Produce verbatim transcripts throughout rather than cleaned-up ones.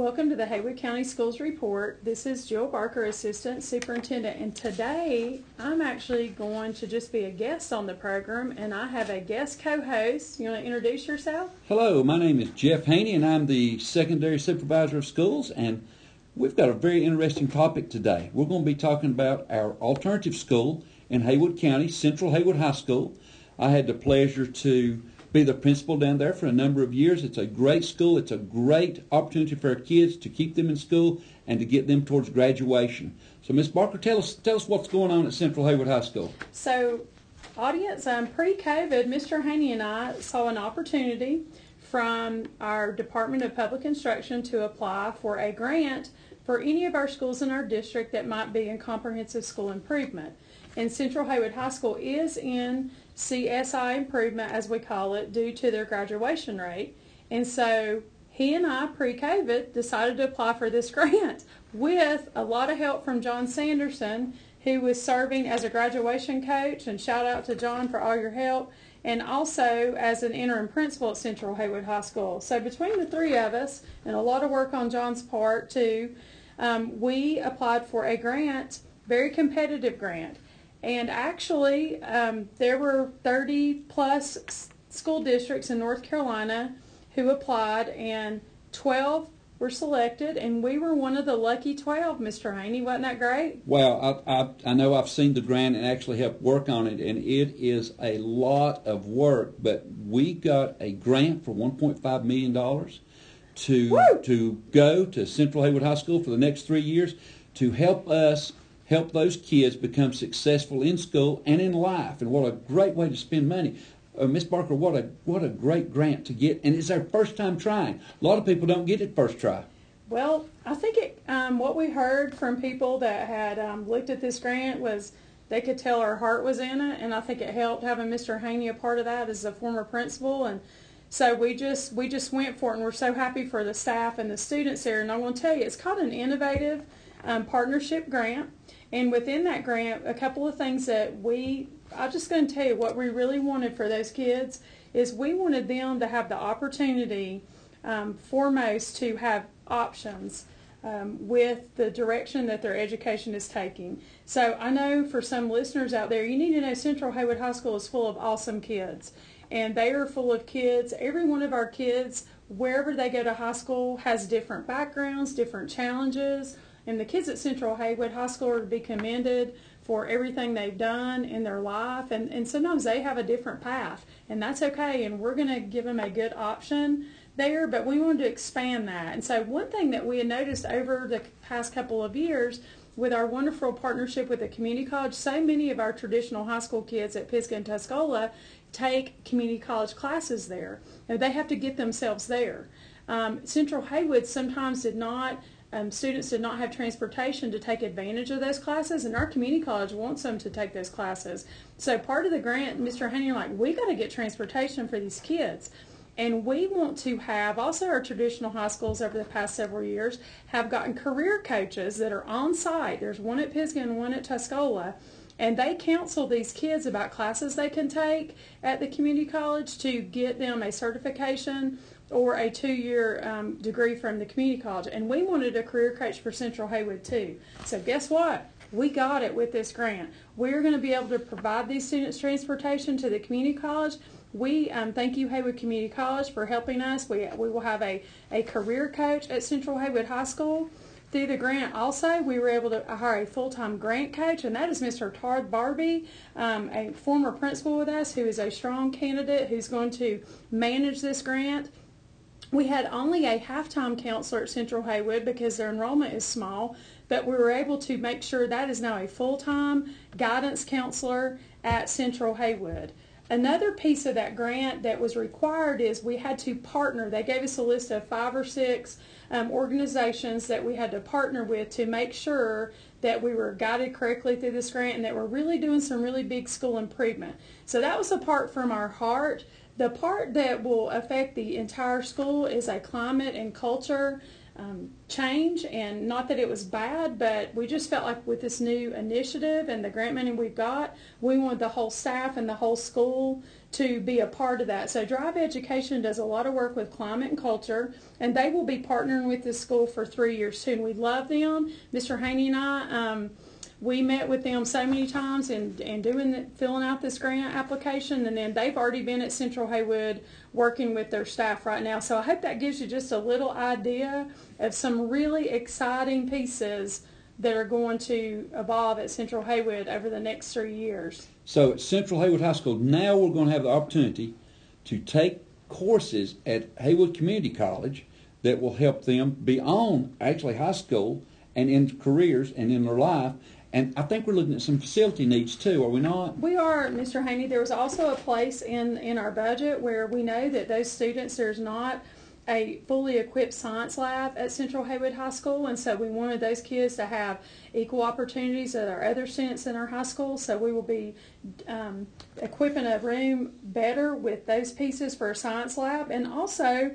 Welcome to the Haywood County Schools Report. This is Jill Barker, Assistant Superintendent, and today I'm actually going to just be a guest on the program, and I have a guest co-host. You want to introduce yourself? Hello, my name is Jeff Haney, and I'm the Secondary Supervisor of Schools, and we've got a very interesting topic today. We're going to be talking about our alternative school in Haywood County, Central Haywood High School. I had the pleasure to be the principal down there for a number of years. It's a great school. It's a great opportunity for our kids to keep them in school and to get them towards graduation. So, Miz Barker, tell us tell us what's going on at Central Haywood High School. So, audience, um, pre-COVID, Mister Haney and I saw an opportunity from our Department of Public Instruction to apply for a grant for any of our schools in our district that might be in comprehensive school improvement. And Central Haywood High School is in C S I improvement, as we call it, due to their graduation rate. And so he and I, pre-COVID, decided to apply for this grant with a lot of help from John Sanderson, who was serving as a graduation coach, and shout out to John for all your help, and also as an interim principal at Central Haywood High School. So between the three of us, and a lot of work on John's part too, um, we applied for a grant, very competitive grant. And actually, um, there were thirty plus school districts in North Carolina who applied, and twelve were selected, and we were one of the lucky twelve, Mister Haney. Wasn't that great? Well, I, I, I know I've seen the grant and actually helped work on it, and it is a lot of work, but we got a grant for one point five million dollars to, to go to Central Haywood High School for the next three years to help us help those kids become successful in school and in life. And what a great way to spend money. Uh, Miz Barker, what a what a great grant to get. And it's our first time trying. A lot of people don't get it first try. Well, I think it, um, what we heard from people that had um, looked at this grant was they could tell our heart was in it. And I think it helped having Mister Haney a part of that as a former principal. And so we just we just went for it, and we're so happy for the staff and the students there. And I want to tell you, it's called an innovative um, partnership grant. And within that grant, a couple of things that we, I'm just going to tell you what we really wanted for those kids is we wanted them to have the opportunity, um, foremost, to have options um, with the direction that their education is taking. So I know for some listeners out there, you need to know Central Haywood High School is full of awesome kids. And they are full of kids. Every one of our kids, wherever they go to high school, has different backgrounds, different challenges. And the kids at Central Haywood High School are to be commended for everything they've done in their life. And, and sometimes they have a different path, and that's okay. And we're going to give them a good option there, but we wanted to expand that. And so one thing that we had noticed over the past couple of years with our wonderful partnership with the community college, so many of our traditional high school kids at Pisgah and Tuscola take community college classes there. And they have to get themselves there. Um, Central Haywood sometimes did not Um, students did not have transportation to take advantage of those classes, and our community college wants them to take those classes. So part of the grant, Mister Haney, like, we got to get transportation for these kids. And we want to have, also our traditional high schools over the past several years have gotten career coaches that are on site. There's one at Pisgah and one at Tuscola. And they counsel these kids about classes they can take at the community college to get them a certification or a two-year um, degree from the community college. And we wanted a career coach for Central Haywood too. So guess what? We got it with this grant. We're going to be able to provide these students transportation to the community college. We um, thank you, Haywood Community College, for helping us. We, we will have a, a career coach at Central Haywood High School. Through the grant also, we were able to hire a full-time grant coach, and that is Mister Todd Barbie, um, a former principal with us who is a strong candidate who's going to manage this grant. We had only a half-time counselor at Central Haywood because their enrollment is small, but we were able to make sure that is now a full-time guidance counselor at Central Haywood. Another piece of that grant that was required is we had to partner. They gave us a list of five or six um, organizations that we had to partner with to make sure that we were guided correctly through this grant and that we're really doing some really big school improvement. So that was a part from our heart. The part that will affect the entire school is a climate and culture um, change, and not that it was bad, but we just felt like with this new initiative and the grant money we've got, we wanted the whole staff and the whole school to be a part of that. So Drive Education does a lot of work with climate and culture, and they will be partnering with the school for three years too. And we love them. Mister Haney and I, um, we met with them so many times and, and doing the, filling out this grant application, and then they've already been at Central Haywood working with their staff right now. So I hope that gives you just a little idea of some really exciting pieces that are going to evolve at Central Haywood over the next three years. So at Central Haywood High School, now we're going to have the opportunity to take courses at Haywood Community College that will help them beyond actually high school and in careers and in their life. And I think we're looking at some facility needs too, are we not? We are, Mister Haney. There was also a place in, in our budget where we know that those students, there's not a fully equipped science lab at Central Haywood High School, and so we wanted those kids to have equal opportunities as our other students in our high school. So we will be um, equipping a room better with those pieces for a science lab. And also,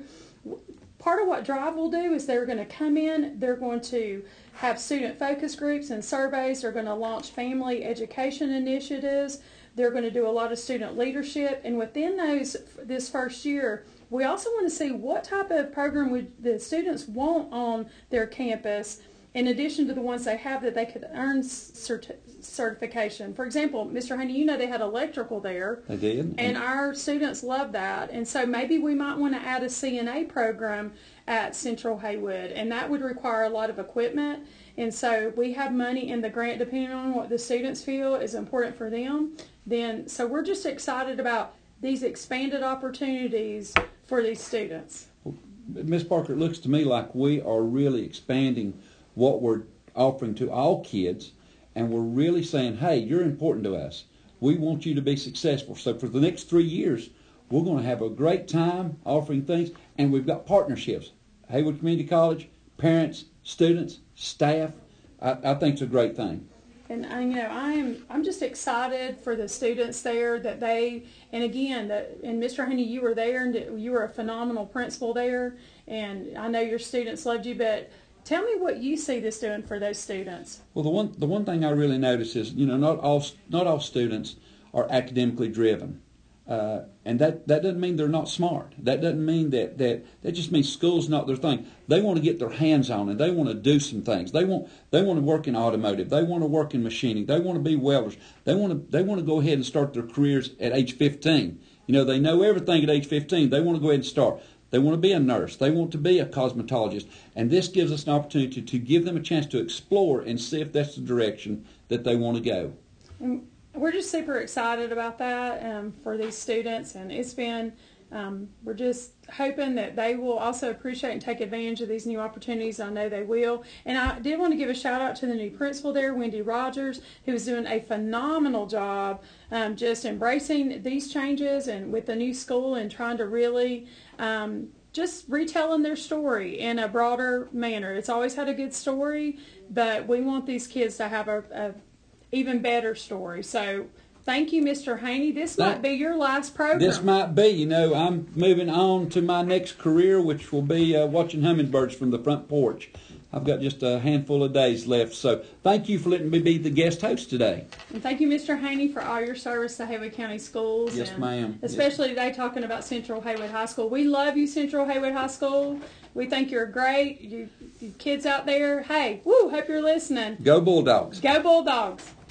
part of what Drive will do is they're going to come in, they're going to have student focus groups and surveys, they're going to launch family education initiatives, they're going to do a lot of student leadership, and within those, this first year, we also want to see what type of program would the students want on their campus, in addition to the ones they have that they could earn cert- certification. For example, Mister Haney, you know they had electrical there. They did. And our students love that. And so maybe we might want to add a C N A program at Central Haywood, and that would require a lot of equipment. And so we have money in the grant depending on what the students feel is important for them. Then, so we're just excited about these expanded opportunities for these students. Miz Parker, it looks to me like we are really expanding what we're offering to all kids, and we're really saying, hey, you're important to us. We want you to be successful. So for the next three years, we're going to have a great time offering things, and we've got partnerships. Haywood Community College, parents, students, staff. I, I think it's a great thing. And I, you know, I'm I'm just excited for the students there that they, and again, that, and Mister Haney, you were there, and you were a phenomenal principal there, and I know your students loved you, but tell me what you see this doing for those students. Well, the one the one thing I really notice is, you know, not all not all students are academically driven. Uh, and that, that doesn't mean they're not smart. That doesn't mean that, that that just means school's not their thing. They want to get their hands on it. They want to do some things. They want they want to work in automotive. They want to work in machining. They want to be welders. They want to they want to go ahead and start their careers at age fifteen. You know, they know everything at age fifteen. They want to go ahead and start. They want to be a nurse. They want to be a cosmetologist. And this gives us an opportunity to give them a chance to explore and see if that's the direction that they want to go. And we're just super excited about that um, for these students, and it's been, um, we're just hoping that they will also appreciate and take advantage of these new opportunities. I know they will. And I did want to give a shout out to the new principal there, Wendy Rogers, who is doing a phenomenal job um, just embracing these changes and with the new school and trying to really um, just retelling their story in a broader manner. It's always had a good story, but we want these kids to have a, a even better story. So thank you, Mister Haney. This that, might be your last program. This might be. You know, I'm moving on to my next career, which will be uh, watching hummingbirds from the front porch. I've got just a handful of days left. So thank you for letting me be the guest host today. And thank you, Mister Haney, for all your service to Haywood County Schools. Yes, and ma'am. Especially yes. today talking about Central Haywood High School. We love you, Central Haywood High School. We think you're great. You, you kids out there, hey, woo, hope you're listening. Go Bulldogs. Go Bulldogs.